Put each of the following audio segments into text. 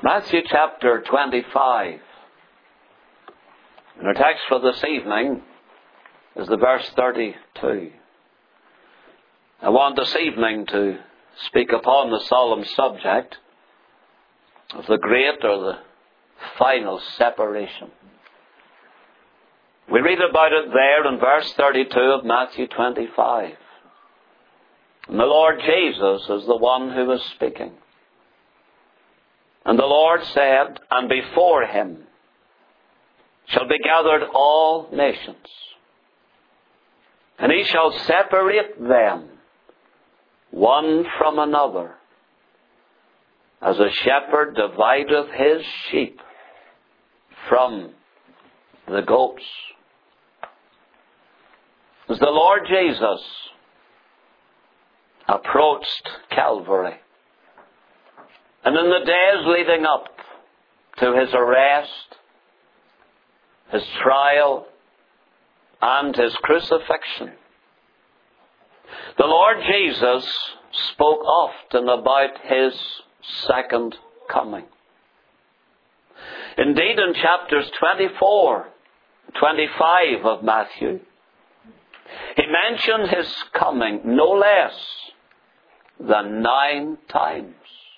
Matthew chapter 25. And our text for this evening is the verse 32. I want this evening to speak upon the solemn subject of the great or the final separation. We read about it there in verse 32 of Matthew 25. And the Lord Jesus is the one who is speaking. And the Lord said, and before him shall be gathered all nations, and he shall separate them one from another, as a shepherd divideth his sheep from the goats. As the Lord Jesus approached Calvary, and in the days leading up to his arrest, his trial, and his crucifixion, the Lord Jesus spoke often about his second coming. Indeed, in chapters 24, 25 of Matthew, he mentioned his coming no less than 9 times.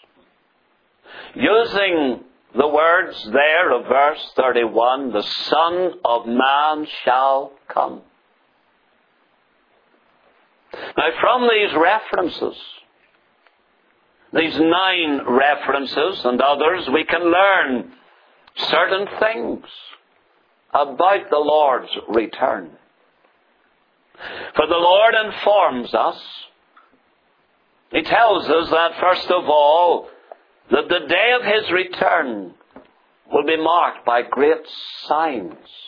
Using the words there of verse 31, the Son of Man shall come. Now from these references, these 9 references and others, we can learn certain things about the Lord's return. For the Lord informs us, he tells us that first of all, that the day of his return will be marked by great signs.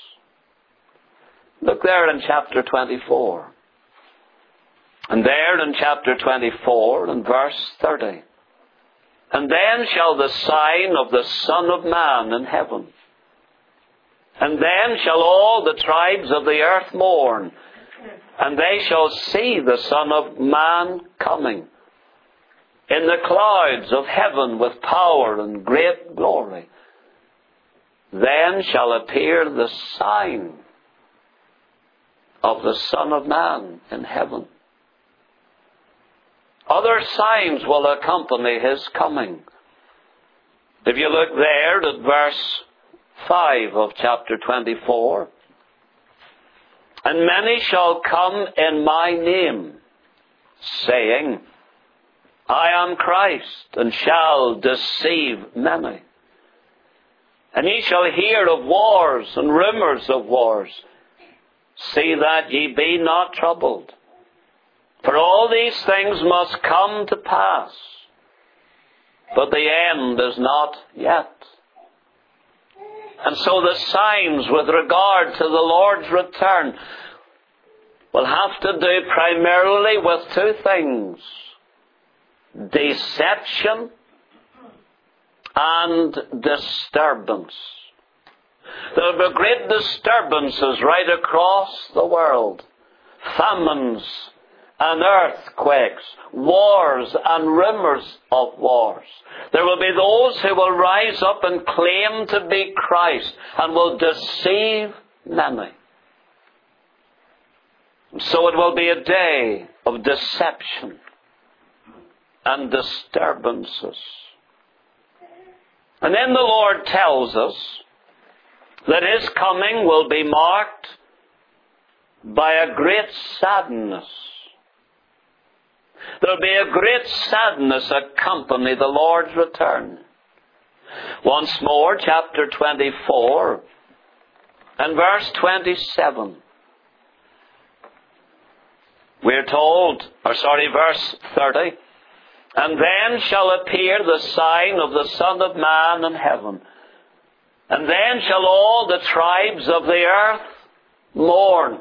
Look there in chapter 24. And there in chapter 24 and verse 30. And then shall the sign of the Son of Man in heaven. And then shall all the tribes of the earth mourn. And they shall see the Son of Man coming in the clouds of heaven with power and great glory. Then shall appear the sign of the Son of Man in heaven. Other signs will accompany his coming. If you look there at verse 5 of chapter 24. And many shall come in my name, saying, I am Christ, and shall deceive many. And ye shall hear of wars and rumours of wars. See that ye be not troubled. For all these things must come to pass, but the end is not yet. And so the signs with regard to the Lord's return will have to do primarily with 2 things. Deception and disturbance. There will be great disturbances right across the world. Famines and earthquakes, wars and rumours of wars. There will be those who will rise up and claim to be Christ and will deceive many. So it will be a day of deception and disturbances. And then the Lord tells us that his coming will be marked by a great sadness. There will be a great sadness accompany the Lord's return. Once more, chapter 24 and verse 27. We're told, verse 30. And then shall appear the sign of the Son of Man in heaven. And then shall all the tribes of the earth mourn.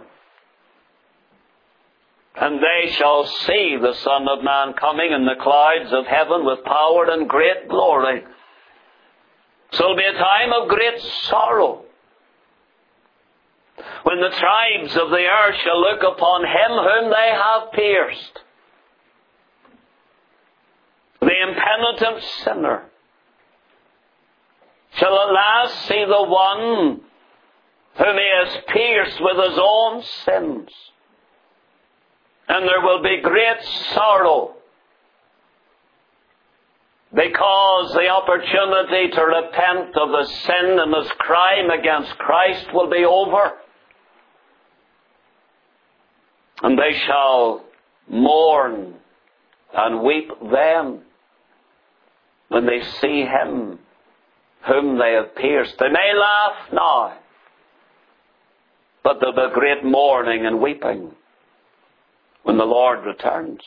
And they shall see the Son of Man coming in the clouds of heaven with power and great glory. So it will be a time of great sorrow, when the tribes of the earth shall look upon him whom they have pierced, the impenitent sinner, shall at last see the one whom he has pierced with his own sins. And there will be great sorrow, because the opportunity to repent of his sin and his crime against Christ will be over. And they shall mourn and weep then when they see him whom they have pierced. They may laugh now, but there will be great mourning and weeping when the Lord returns.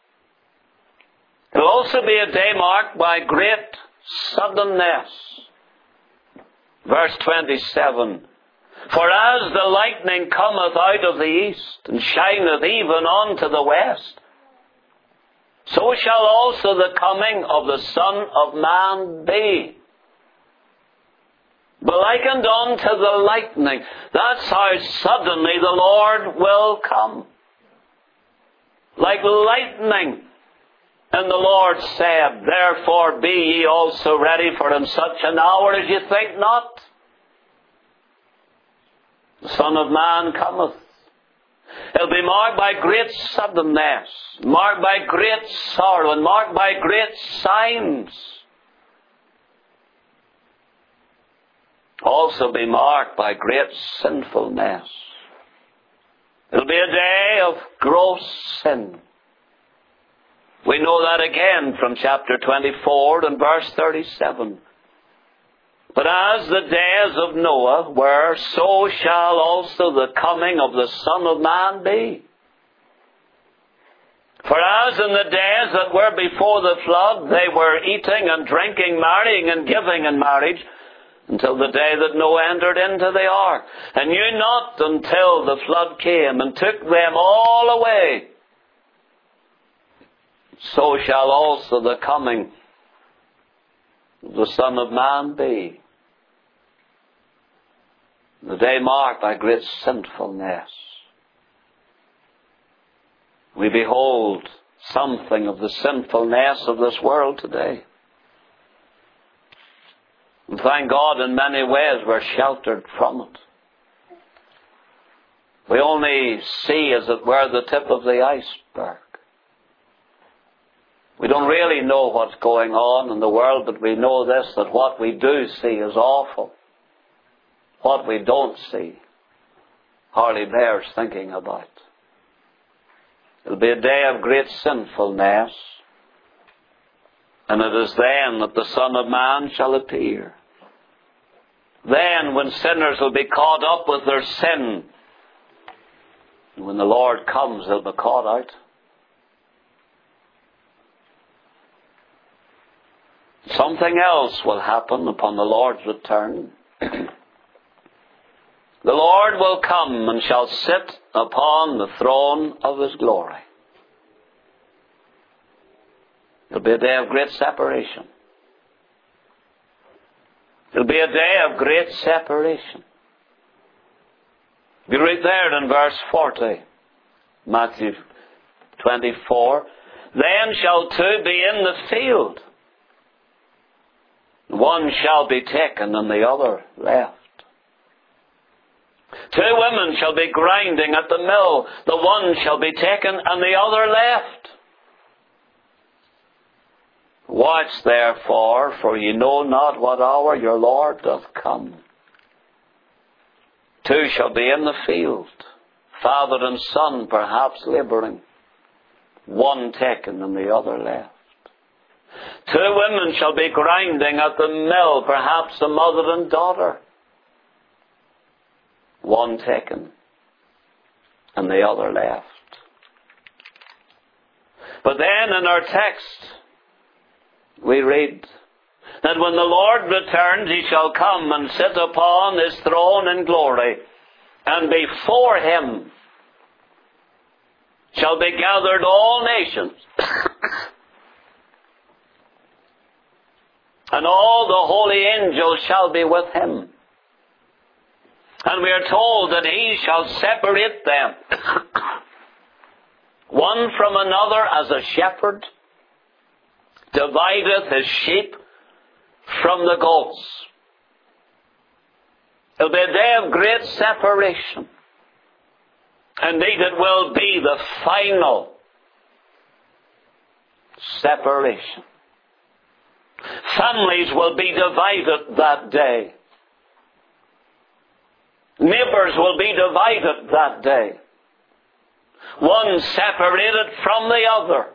It will also be a day marked by great suddenness. Verse 27, for as the lightning cometh out of the east, and shineth even unto the west, so shall also the coming of the Son of Man be. But likened unto the lightning. That's how suddenly the Lord will come. Like lightning. And the Lord said, therefore be ye also ready, for in such an hour as ye think not, the Son of Man cometh. It'll be marked by great suddenness, marked by great sorrow, and marked by great signs. Also be marked by great sinfulness. It'll be a day of gross sin. We know that again from chapter 24 and verse 37. But as the days of Noah were, so shall also the coming of the Son of Man be. For as in the days that were before the flood, they were eating and drinking, marrying and giving in marriage, until the day that Noah entered into the ark, and knew not until the flood came and took them all away. So shall also the coming of the Son of Man be. The day marked by great sinfulness. We behold something of the sinfulness of this world today. And thank God in many ways we're sheltered from it. We only see, as it were, the tip of the iceberg. We don't really know what's going on in the world, but we know this, that what we do see is awful. What we don't see hardly bears thinking about. It'll be a day of great sinfulness, and it is then that the Son of Man shall appear. Then, when sinners will be caught up with their sin, and when the Lord comes, they'll be caught out. Something else will happen upon the Lord's return. The Lord will come and shall sit upon the throne of His glory. It'll be a day of great separation. It'll be a day of great separation. You read there in verse 40, Matthew 24, then shall two be in the field. One shall be taken and the other left. Two women shall be grinding at the mill. The one shall be taken and the other left. Watch therefore, for ye know not what hour your Lord doth come. Two shall be in the field, father and son perhaps labouring, one taken and the other left. Two women shall be grinding at the mill, perhaps a mother and daughter, one taken and the other left. But then in our text we read that when the Lord returns, He shall come and sit upon His throne in glory, and before Him shall be gathered all nations, and all the holy angels shall be with Him. And we are told that He shall separate them, one from another, as a shepherd divideth his sheep from the goats. It'll be a day of great separation. Indeed, it will be the final separation. Families will be divided that day. Neighbors will be divided that day. One separated from the other.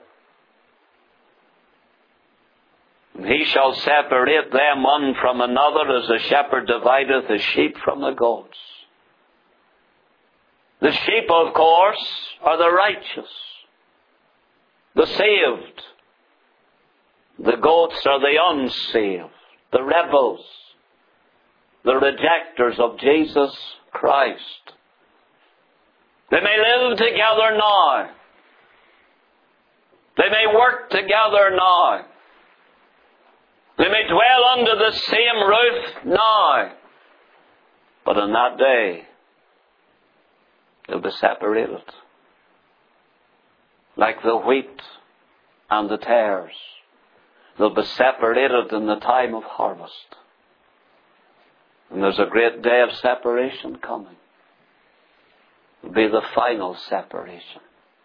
And he shall separate them one from another, as the shepherd divideth the sheep from the goats. The sheep, of course, are the righteous, the saved. The goats are the unsaved, the rebels, the rejectors of Jesus Christ. They may live together now. They may work together now. They may dwell under the same roof now. But on that day, they'll be separated. Like the wheat and the tares. They'll be separated in the time of harvest. And there's a great day of separation coming. It'll be the final separation.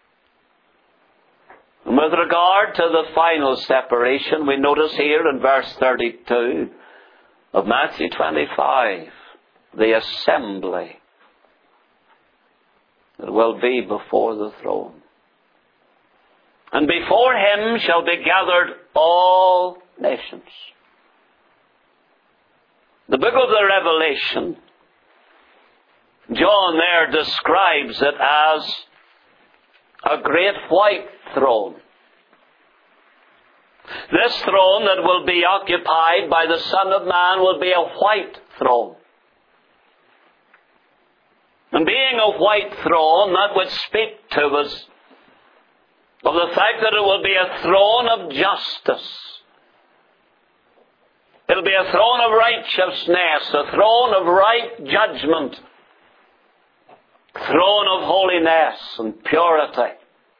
And with regard to the final separation, we notice here in verse 32 of Matthew 25, the assembly that will be before the throne. And before him shall be gathered all nations. The book of the Revelation, John there describes it as a great white throne. This throne that will be occupied by the Son of Man will be a white throne. And being a white throne, that would speak to us of the fact that it will be a throne of justice. It'll be a throne of righteousness, a throne of right judgment, throne of holiness and purity.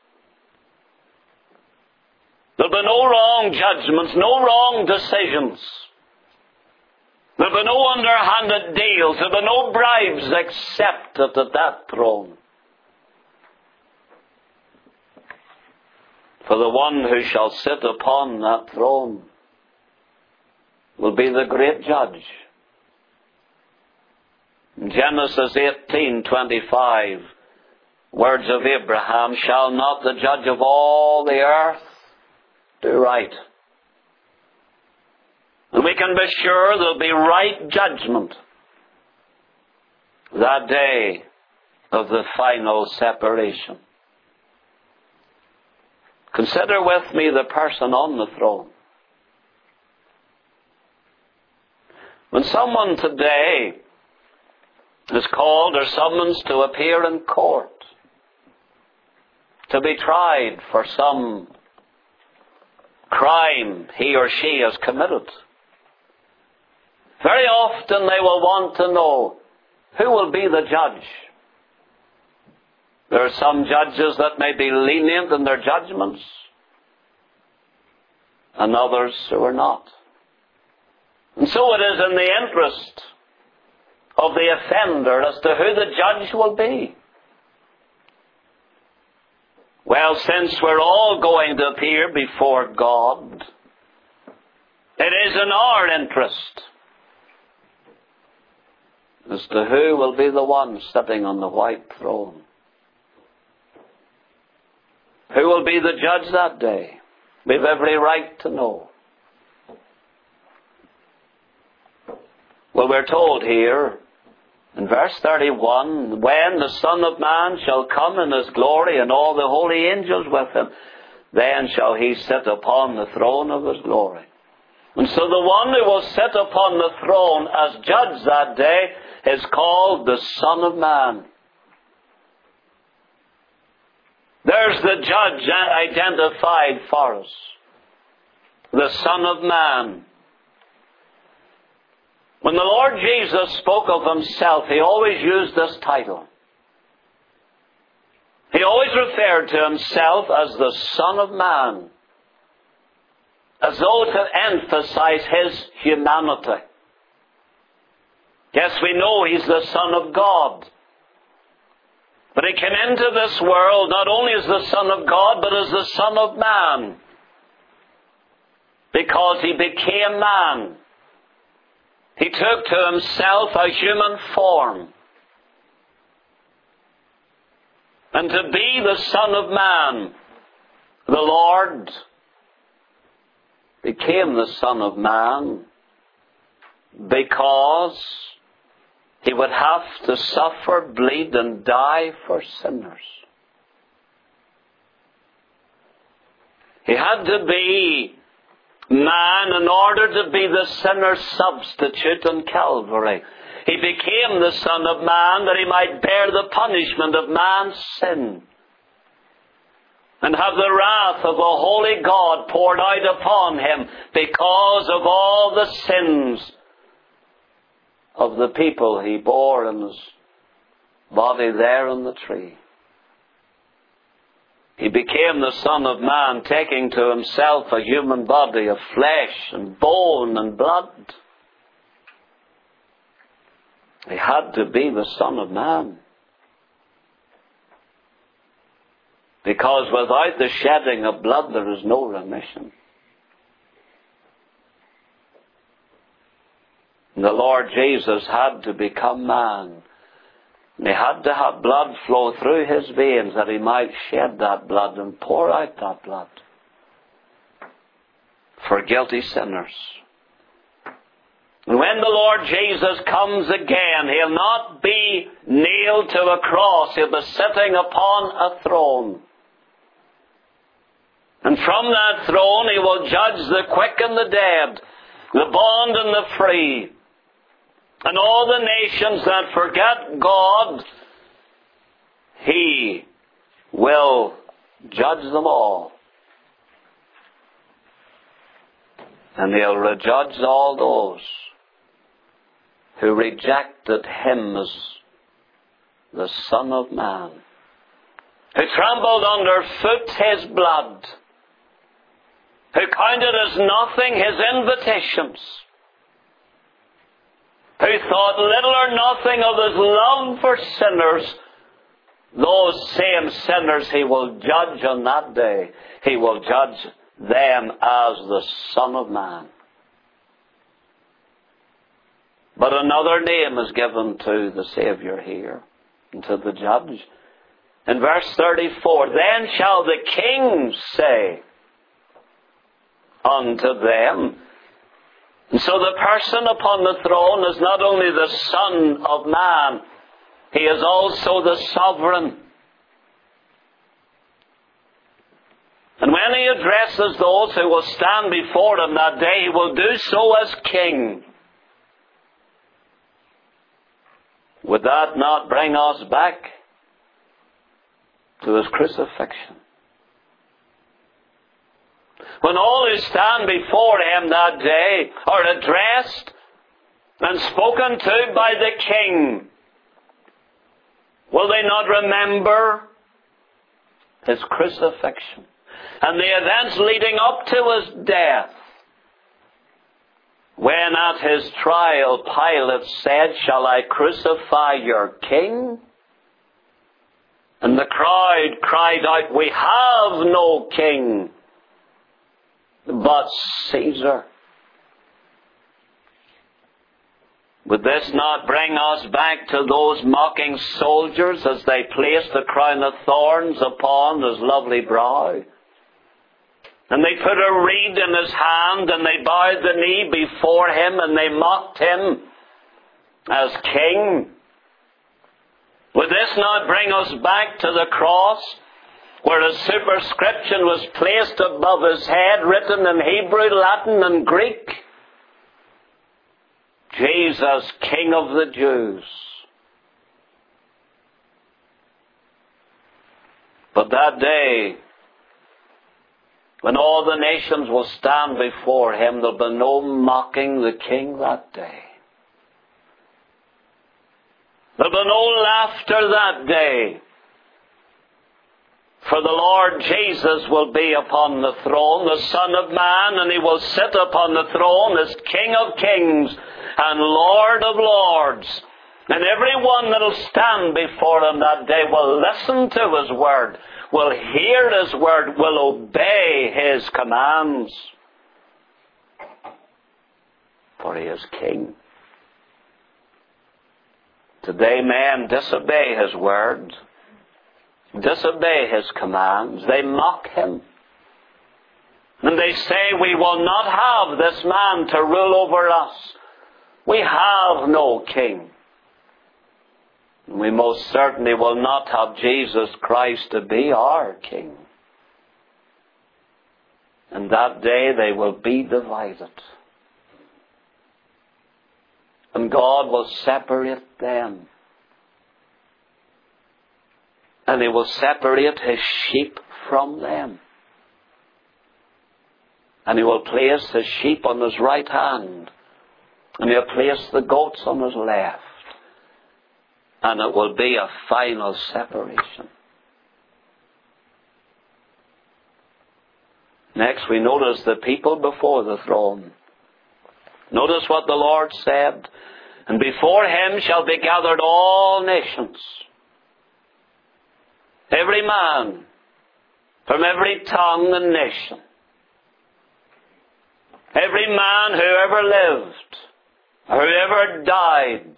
There'll be no wrong judgments, no wrong decisions. There'll be no underhanded deals. There'll be no bribes accepted at that throne. For the one who shall sit upon that throne will be the great judge. In Genesis 18:25, words of Abraham, shall not the judge of all the earth do right? And we can be sure there'll be right judgment that day of the final separation. Consider with me the person on the throne. When someone today is called or summoned to appear in court, to be tried for some crime he or she has committed, very often they will want to know who will be the judge. There are some judges that may be lenient in their judgments, and others who are not. And so it is in the interest of the offender as to who the judge will be. Well, since we're all going to appear before God, it is in our interest as to who will be the one sitting on the white throne. Who will be the judge that day? We have every right to know. Well, we're told here in verse 31, when the Son of Man shall come in his glory and all the holy angels with him, then shall he sit upon the throne of his glory. And so the one who will sit upon the throne as judge that day is called the Son of Man. There's the judge identified for us. The Son of Man. When the Lord Jesus spoke of himself, he always used this title. He always referred to himself as the Son of Man, as though to emphasize his humanity. Yes, we know He's the Son of God. But He came into this world not only as the Son of God, but as the Son of Man. Because He became man. He took to Himself a human form. And to be the Son of Man, the Lord became the Son of Man because He would have to suffer, bleed, and die for sinners. He had to be man in order to be the sinner's substitute on Calvary. He became the Son of Man that He might bear the punishment of man's sin and have the wrath of a holy God poured out upon Him because of all the sins of the people He bore in His body there on the tree. He became the Son of Man, taking to Himself a human body of flesh and bone and blood. He had to be the Son of Man. Because without the shedding of blood there is no remission. And the Lord Jesus had to become man. And He had to have blood flow through His veins that He might shed that blood and pour out that blood for guilty sinners. And when the Lord Jesus comes again, He'll not be nailed to a cross. He'll be sitting upon a throne. And from that throne He will judge the quick and the dead, the bond and the free. And all the nations that forget God, He will judge them all. And He'll judge all those who rejected Him as the Son of Man, who trampled underfoot His blood, who counted as nothing His invitations, who thought little or nothing of His love for sinners. Those same sinners He will judge on that day. He will judge them as the Son of Man. But another name is given to the Saviour here, and to the Judge. In verse 34, then shall the kings say unto them. And so the person upon the throne is not only the Son of Man, He is also the Sovereign. And when He addresses those who will stand before Him that day, He will do so as King. Would that not bring us back to His crucifixion? When all who stand before Him that day are addressed and spoken to by the King, will they not remember His crucifixion and the events leading up to His death? When at His trial Pilate said, shall I crucify your King? And the crowd cried out, we have no king but Caesar. Would this not bring us back to those mocking soldiers as they placed the crown of thorns upon His lovely brow? And they put a reed in His hand, and they bowed the knee before Him, and they mocked Him as King. Would this not bring us back to the cross, where a superscription was placed above His head, written in Hebrew, Latin, and Greek? Jesus, King of the Jews. But that day, when all the nations will stand before Him, there'll be no mocking the King that day. There'll be no laughter that day. For the Lord Jesus will be upon the throne, the Son of Man, and He will sit upon the throne as King of Kings and Lord of lords. And everyone that will stand before him that day will listen to his word, will hear his word, will obey his commands. For he is king. Today men disobey his word, disobey his commands. They mock him. And they say, we will not have this man to rule over us. We have no king. We most certainly will not have Jesus Christ to be our king. And that day they will be divided. And God will separate them. And he will separate his sheep from them. And he will place his sheep on his right hand. And he'll place the goats on his left. And it will be a final separation. Next we notice the people before the throne. Notice what the Lord said. And before him shall be gathered all nations. Every man from every tongue and nation. Every man who ever lived, who ever died,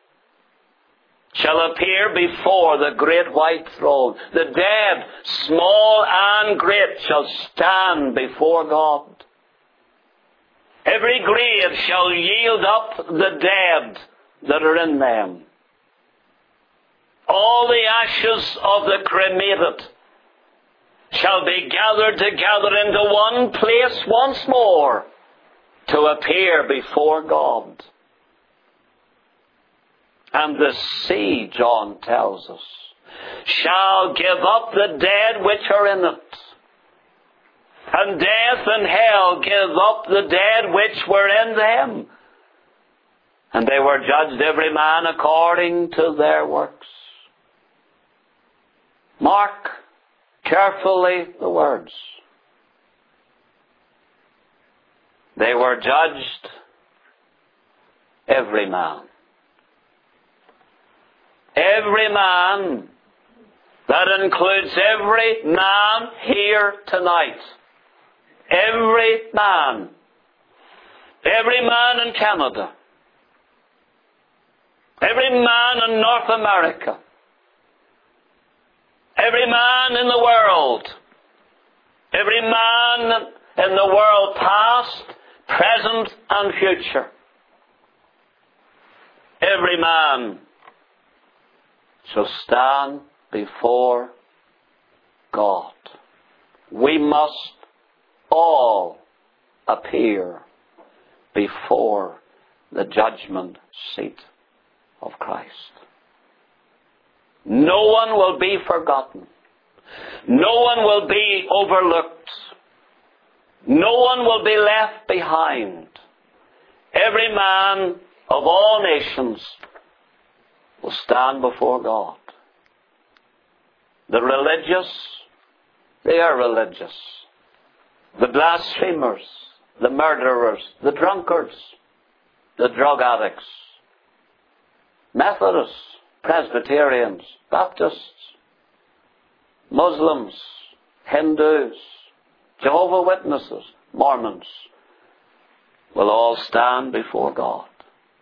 shall appear before the great white throne. The dead, small and great, shall stand before God. Every grave shall yield up the dead that are in them. All the ashes of the cremated shall be gathered together into one place once more to appear before God. And the sea, John tells us, shall give up the dead which are in it. And death and hell give up the dead which were in them. And they were judged every man according to their works. Mark carefully the words. They were judged every man. Every man. That includes every man here tonight. Every man. Every man in Canada. Every man in North America. Every man in the world. Every man in the world past, present and future. Every man shall stand before God. We must all appear before the judgment seat of Christ. No one will be forgotten. No one will be overlooked. No one will be left behind. Every man of all nations will stand before God. The religious, they are religious. The blasphemers, the murderers, the drunkards, the drug addicts, Methodists, Presbyterians, Baptists, Muslims, Hindus, Jehovah's Witnesses, Mormons, will all stand before God,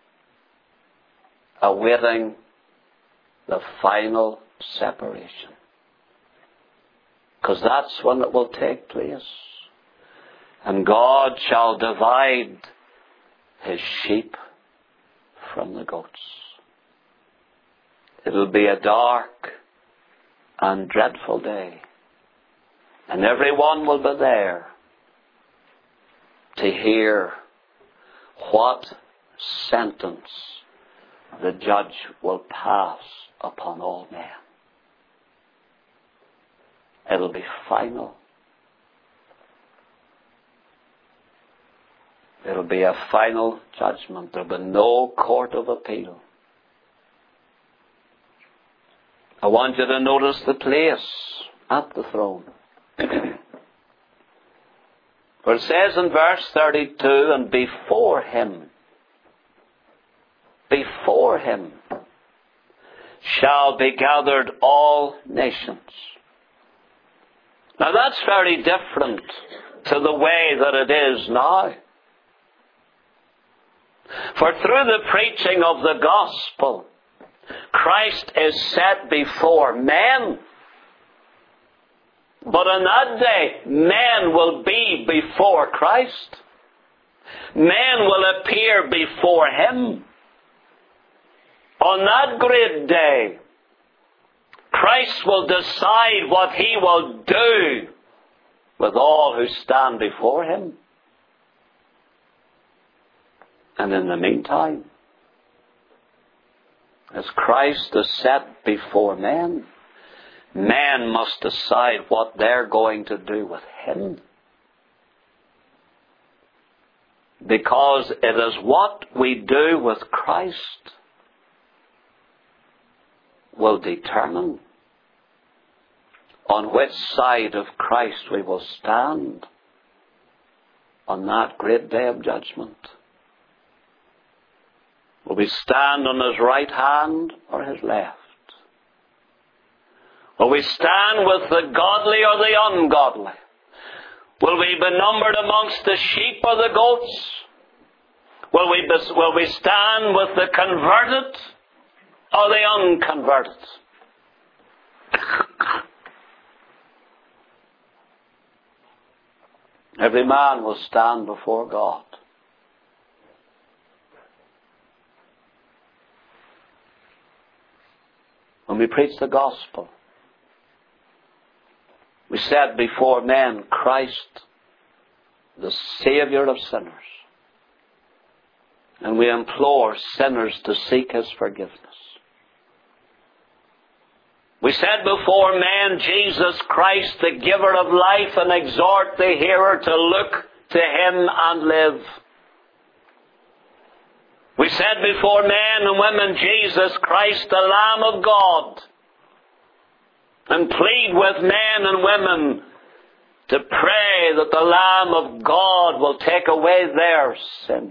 awaiting the final separation. Because that's when it will take place. And God shall divide his sheep from the goats. It'll be a dark and dreadful day. And everyone will be there to hear what sentence the judge will pass upon all men. It'll be final. It'll be a final judgment. There'll be no court of appeal. I want you to notice the place at the throne. For it says in verse 32, and before him before him shall be gathered all nations. Now that's very different to the way that it is now. For through the preaching of the gospel, Christ is set before men. But on that day, men will be before Christ. Men will appear before him. On that great day, Christ will decide what he will do with all who stand before him. And in the meantime, as Christ is set before men, men must decide what they're going to do with him. Because it is what we do with Christ will determine on which side of Christ we will stand on that great day of judgment. Will we stand on his right hand or his left? Will we stand with the godly or the ungodly? Will we be numbered amongst the sheep or the goats? Will we stand with the converted or the unconverted? Every man will stand before God. When we preach the gospel, we set before men Christ, the Saviour of sinners. And we implore sinners to seek his forgiveness. We set before men Jesus Christ, the giver of life, and exhort the hearer to look to him and live. We set before men and women Jesus Christ, the Lamb of God, and plead with men and women to pray that the Lamb of God will take away their sin.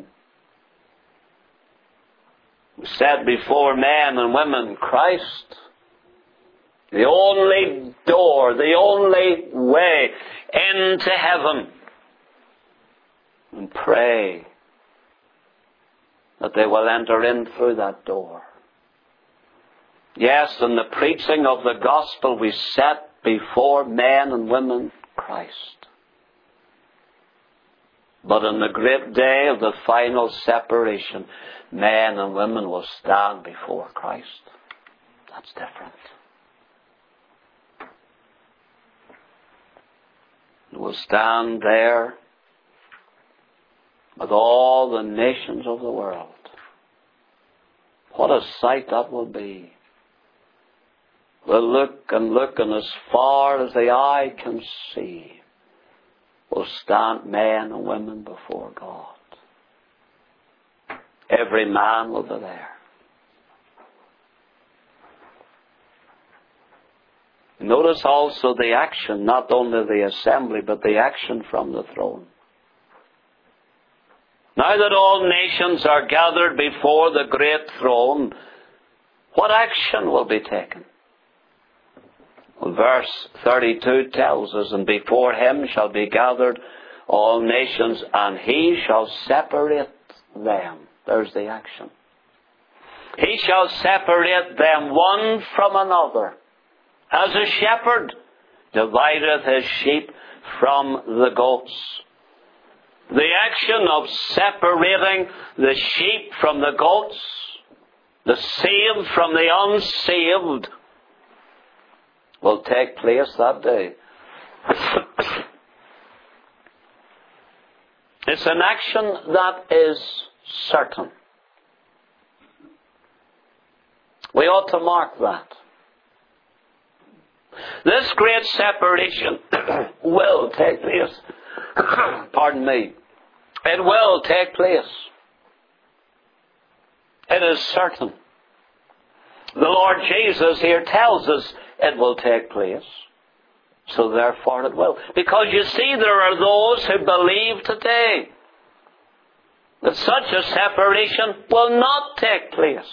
We set before men and women Christ, the only door, the only way into heaven, and pray that they will enter in through that door. Yes, in the preaching of the gospel we set before men and women Christ. But on the great day of the final separation, men and women will stand before Christ. That's different. They will stand there with all the nations of the world. What a sight that will be. We'll look, and as far as the eye can see, will stand men and women before God. Every man will be there. Notice also the action, not only the assembly, but the action from the throne. Now that all nations are gathered before the great throne, what action will be taken? Well, verse 32 tells us, and before him shall be gathered all nations, and he shall separate them. There's the action. He shall separate them one from another, as a shepherd divideth his sheep from the goats. The action of separating the sheep from the goats, the saved from the unsaved, will take place that day. It's an action that is certain. We ought to mark that. This great separation will take place. Pardon me. It will take place. It is certain. The Lord Jesus here tells us it will take place. So therefore it will. Because you see, there are those who believe today that such a separation will not take place.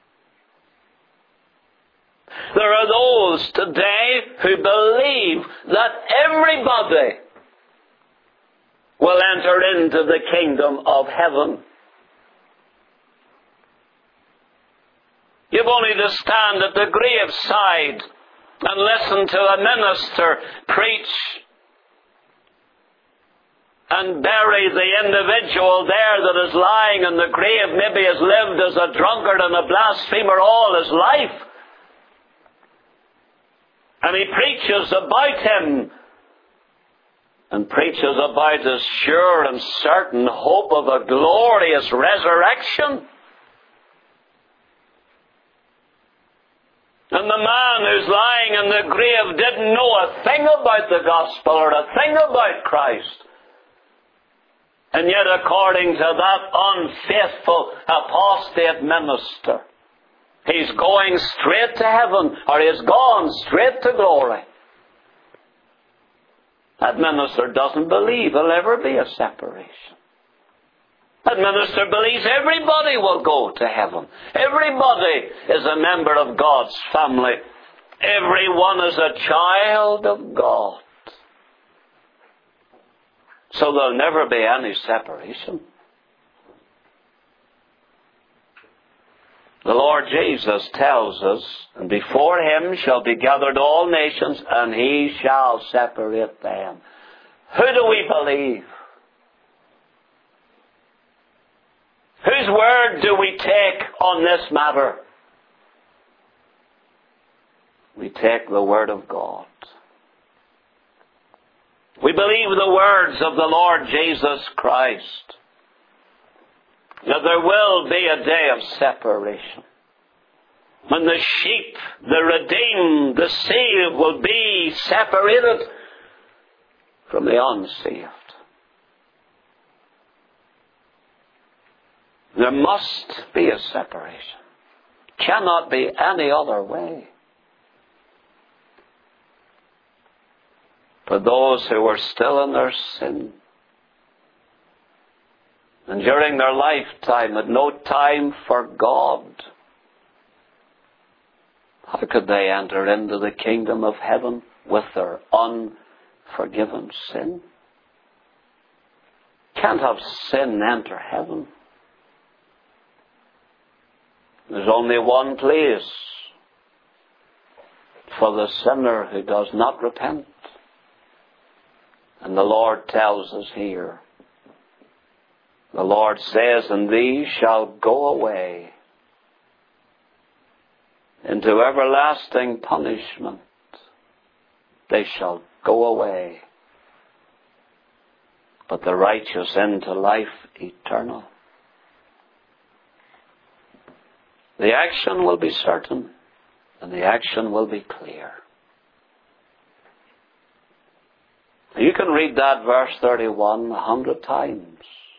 There are those today who believe that everybody will enter into the kingdom of heaven. You've only to stand at the graveside and listen to a minister preach and bury the individual there that is lying in the grave, maybe has lived as a drunkard and a blasphemer all his life. And he preaches about him and preaches about his sure and certain hope of a glorious resurrection. And the man who's lying in the grave didn't know a thing about the gospel or a thing about Christ. And yet, according to that unfaithful apostate minister, he's going straight to heaven, or he's gone straight to glory. That minister doesn't believe there'll ever be a separation. That minister believes everybody will go to heaven. Everybody is a member of God's family. Everyone is a child of God. So there'll never be any separation. The Lord Jesus tells us, and before him shall be gathered all nations, and he shall separate them. Who do we believe? Whose word do we take on this matter? We take the word of God. We believe the words of the Lord Jesus Christ, that there will be a day of separation, when the sheep, the redeemed, the saved will be separated from the unsaved. There must be a separation. Cannot be any other way. For those who were still in their sin, and during their lifetime had no time for God, how could they enter into the kingdom of heaven with their unforgiven sin? Can't have sin enter heaven. There's only one place for the sinner who does not repent. And the Lord tells us here, the Lord says, and these shall go away into everlasting punishment. They shall go away, but the righteous into life eternal. The action will be certain, and the action will be clear. You can read that verse 31 100 times.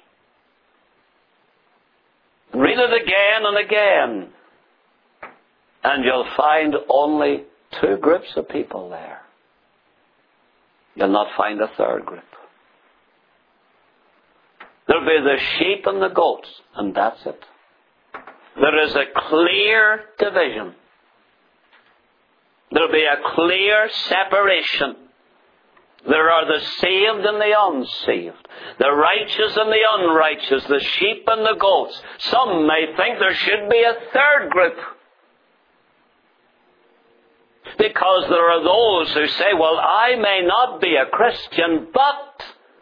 And read it again and again. And you'll find only two groups of people there. You'll not find a third group. There'll be the sheep and the goats, and that's it. There is a clear division. There'll be a clear separation. There are the saved and the unsaved, the righteous and the unrighteous, the sheep and the goats. Some may think there should be a third group, because there are those who say, well, I may not be a Christian, but,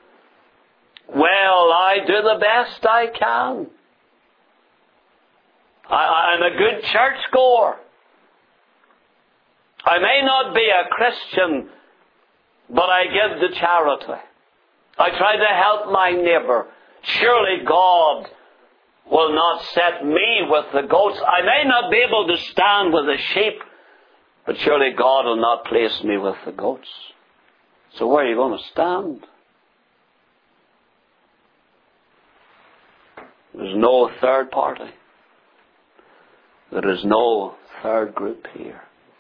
well, I do the best I can. I'm a good churchgoer. I may not be a Christian, but I give to charity. I try to help my neighbour. Surely God will not set me with the goats. I may not be able to stand with the sheep, but surely God will not place me with the goats. So where are you going to stand? There's no third party. There is no third group here.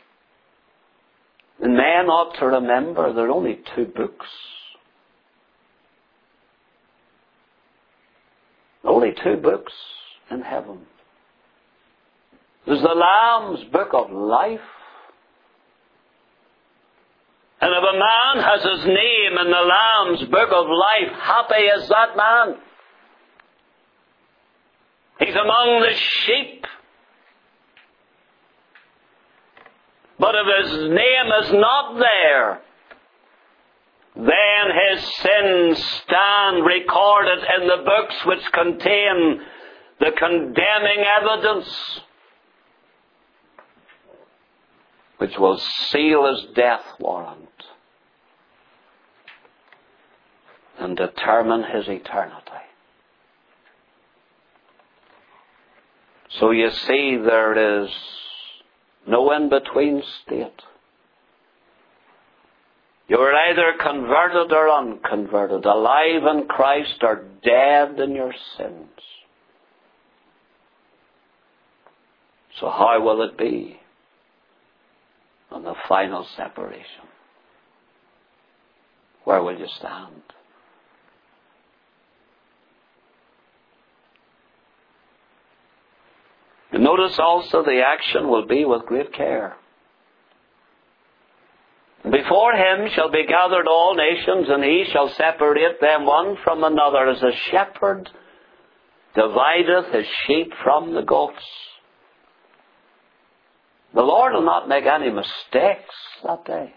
And men ought to remember there are only two books. The only 2 books in heaven. There's the Lamb's book of life. And if a man has his name in the Lamb's book of life, happy is that man. He's among the sheep. But if his name is not there, then his sins stand recorded in the books which contain the condemning evidence, which will seal his death warrant and determine his eternity. So you see, there is no in-between state. You are either converted or unconverted, alive in Christ or dead in your sins. So how will it be on the final separation? Where will you stand? Notice also the action will be with great care. Before him shall be gathered all nations, and he shall separate them one from another, as a shepherd divideth his sheep from the goats. The Lord will not make any mistakes that day.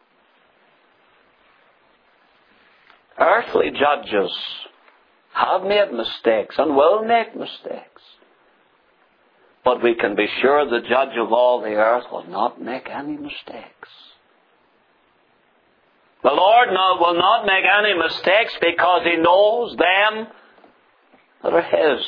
Earthly judges have made mistakes and will make mistakes. But we can be sure the judge of all the earth will not make any mistakes. The Lord will not make any mistakes because he knows them that are his.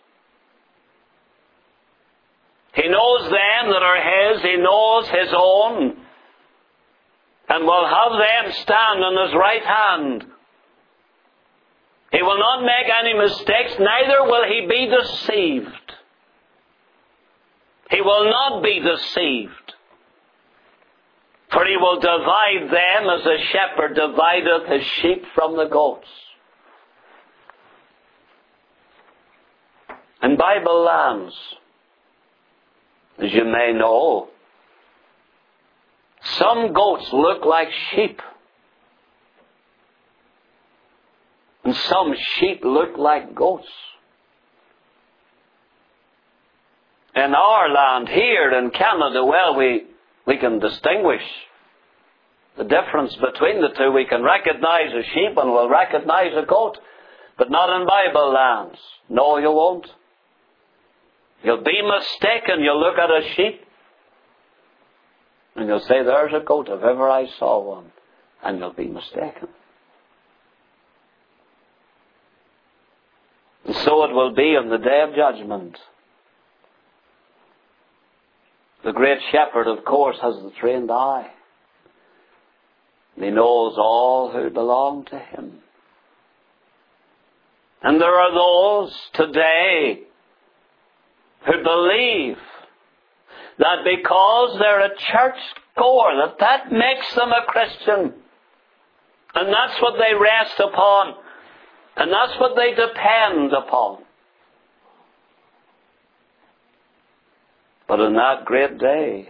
He knows them that are his. He knows his own. And will have them stand on his right hand. He will not make any mistakes, neither will he be deceived. He will not be deceived. For he will divide them as a shepherd divideth his sheep from the goats. In Bible lands, as you may know, some goats look like sheep. And some sheep look like goats. In our land here in Canada, well, we can distinguish the difference between the two. We can recognize a sheep and we'll recognize a goat. But not in Bible lands. No, you won't. You'll be mistaken. You'll look at a sheep and you'll say, there's a goat if ever I saw one. And you'll be mistaken. And so it will be on the day of judgment. The great shepherd, of course, has the trained eye. He knows all who belong to him. And there are those today who believe that because they're a church goer, that makes them a Christian. And that's what they rest upon. And that's what they depend upon. But on that great day,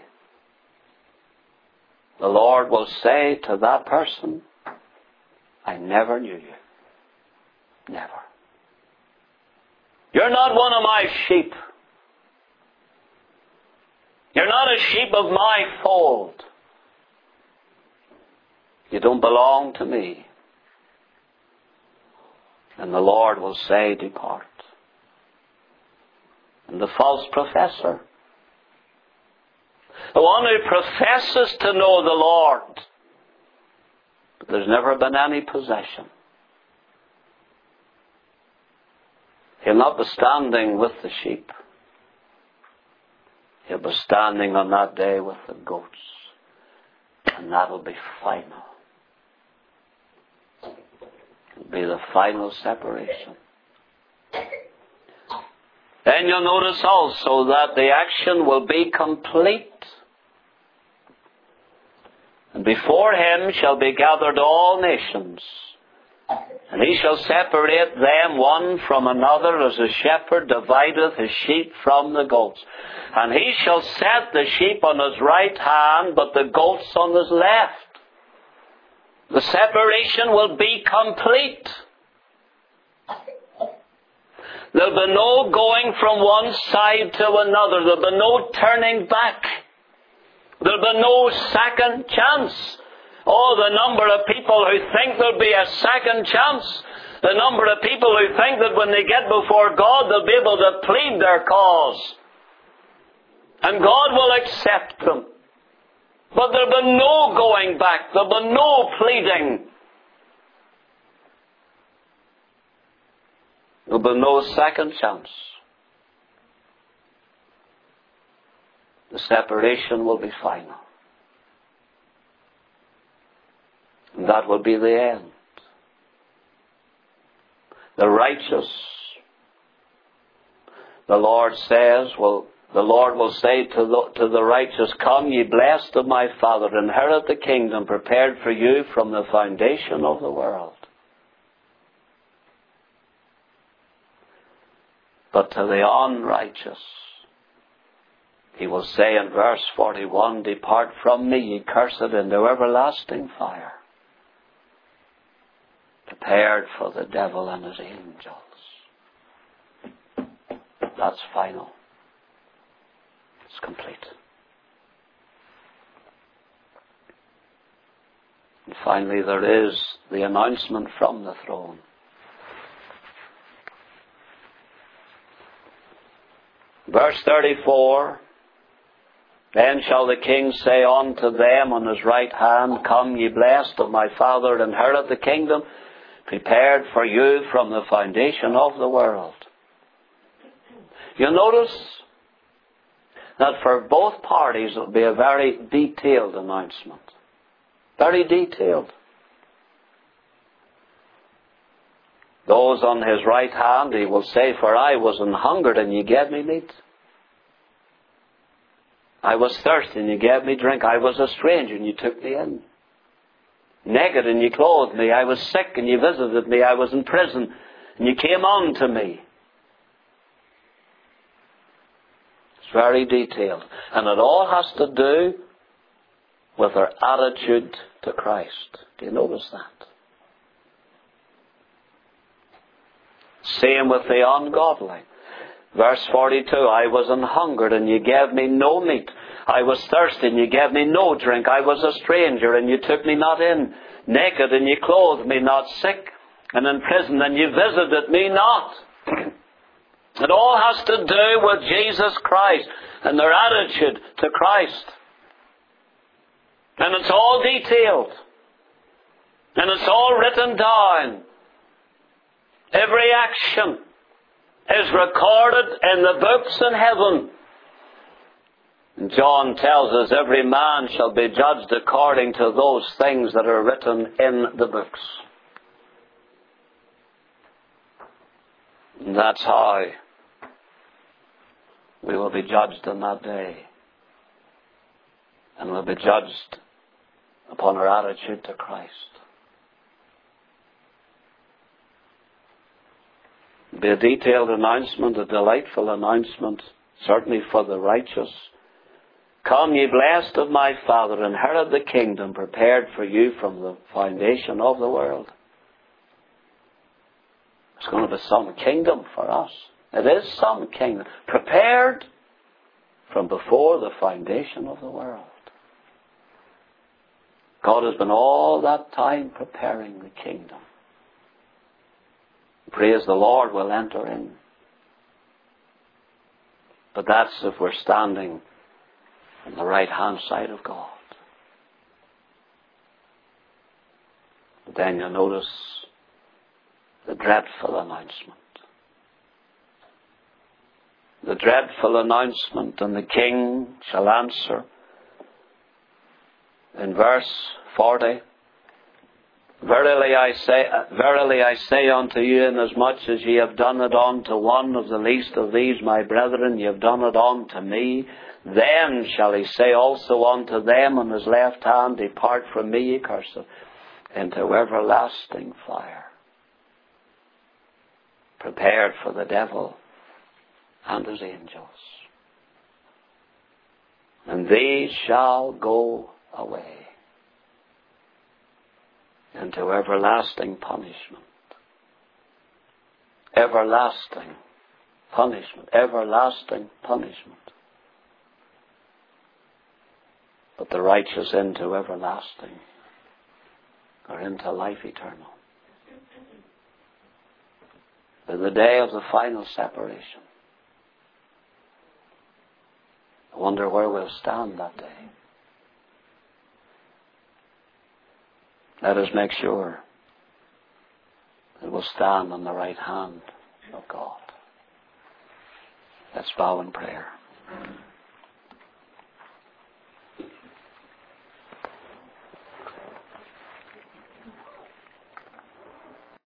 the Lord will say to that person, I never knew you. Never. You're not one of my sheep. You're not a sheep of my fold. You don't belong to me. And the Lord will say, depart. And the false professor, the one who professes to know the Lord, but there's never been any possession, he'll not be standing with the sheep. He'll be standing on that day with the goats. And that'll be final. It'll be the final separation. Then you'll notice also that the action will be complete. And before him shall be gathered all nations, And he shall separate them one from another, as a shepherd divideth his sheep from the goats. And he shall set the sheep on his right hand, but the goats on his left. The separation will be complete. There'll be no going from one side to another. There'll be no turning back. There'll be no second chance. Oh, the number of people who think there'll be a second chance. The number of people who think that when they get before God, they'll be able to plead their cause. And God will accept them. But there'll be no going back. There'll be no pleading. There'll be no second chance. The separation will be final. And that will be the end. The righteous, the Lord says, the Lord will say to the righteous, Come, ye blessed of my Father, inherit the kingdom prepared for you from the foundation of the world. But to the unrighteous, he will say in verse 41, Depart from me, ye cursed, into everlasting fire, prepared for the devil and his angels. That's final. It's complete. And finally, there is the announcement from the throne. Verse 34, Then shall the king say unto them on his right hand, Come, ye blessed of my Father, inherit the kingdom prepared for you from the foundation of the world. You'll notice that for both parties it will be a very detailed announcement. Very detailed. Those on his right hand, he will say, For I was an hungered, and ye gave me meat. I was thirsty, and ye gave me drink. I was a stranger, and ye took me in. Naked, and ye clothed me. I was sick, and ye visited me. I was in prison, and ye came unto me. It's very detailed. And it all has to do with our attitude to Christ. Do you notice that? Same with the ungodly. Verse 42, I was an hungered, and ye gave me no meat. I was thirsty, and ye gave me no drink. I was a stranger, and ye took me not in. Naked, and ye clothed me not. Sick, and in prison, and ye visited me not. It all has to do with Jesus Christ and their attitude to Christ. And it's all detailed. And it's all written down. Every action is recorded in the books in heaven. And John tells us every man shall be judged according to those things that are written in the books. And that's how we will be judged on that day. And we'll be judged upon our attitude to Christ. It'll be a detailed announcement, a delightful announcement, certainly for the righteous. Come, ye blessed of my Father, inherit the kingdom prepared for you from the foundation of the world. It's going to be some kingdom for us. It is some kingdom prepared from before the foundation of the world. God has been all that time preparing the kingdom. Praise the Lord, we'll enter in. But that's if we're standing on the right hand side of God. But then you'll notice the dreadful announcement. The dreadful announcement, and the king shall answer in verse 40. Verily I say unto you, inasmuch as ye have done it unto one of the least of these my brethren, ye have done it unto me. Then shall he say also unto them on his left hand, Depart from me, ye cursed, into everlasting fire. prepared for the devil and his angels. And these shall go away into everlasting punishment. Everlasting punishment. Everlasting punishment. But the righteous into everlasting, or into life eternal. In the day of the final separation. I wonder where we'll stand that day. Let us make sure that we'll stand on the right hand of God. Let's bow in prayer.